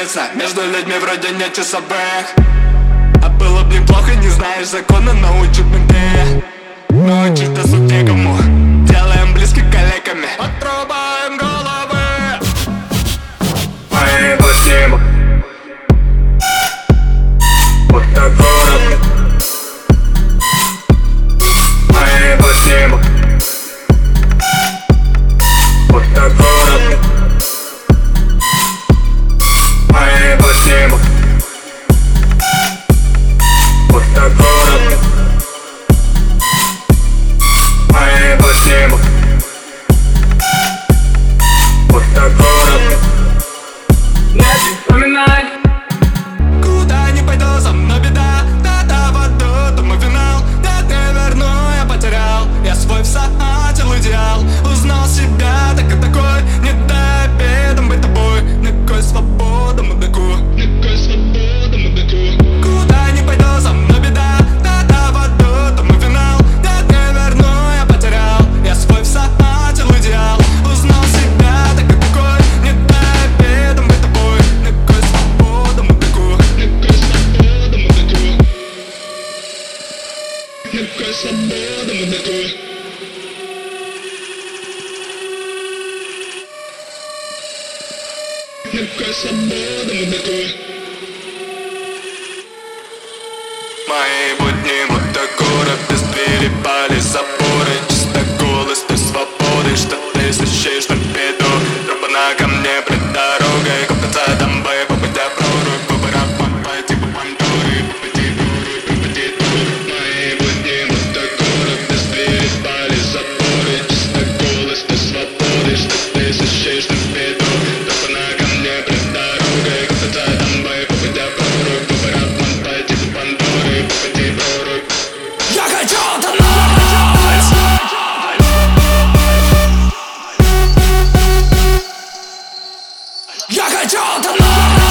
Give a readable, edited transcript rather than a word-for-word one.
граница между людьми вроде нет часовых. А было б неплохо, не знаешь закона, научат менты. Научишь до сути кому, делаем близко коллегами, отрубаем головы. Мои пути будто город. Мои пути будто город. Мои пути будто город. Мои пути будто город. Не вспоминай. Куда не пойду, со мной беда. Да-да, в аду, думаю финал. Да ты верну, я потерял. Я свой всадил идеал. Узнал себя, так и такой. Не дай обидам быть тобой. Никакой свободы, мудаку. Никакой свободы, мудаку. Куда не пойду, со мной беда. Да-да, в аду, думаю финал. Да ты верну, я потерял. Я свой всадил идеал. Узнал себя, так и такой. Не дай обидам быть тобой. Никакой свободы, мудаку. Никакой свободы, мудаку. Никакой свободы, мудаку. Никакой свободы, мудаку. Мои будни будто город, без двери пали запоры. Чисто голос, без свободы, что ты ищешь на беду. Тропа на камне пред дорогой, копятся дамбы, попадя в прорубь. Выбор обман по типу Пандоры, попади в прорубь, попади в прорубь. Мои будни будто город, без двери пали запоры. Чисто голос, без свободы, что ты ищешь на беду. Тропа на камне пред дорогой, копятся дамбы, попадя в прорубь. Выбор обман по типу Пандоры, попади в прорубь. Я хочу тонуть. Я хочу тонуть.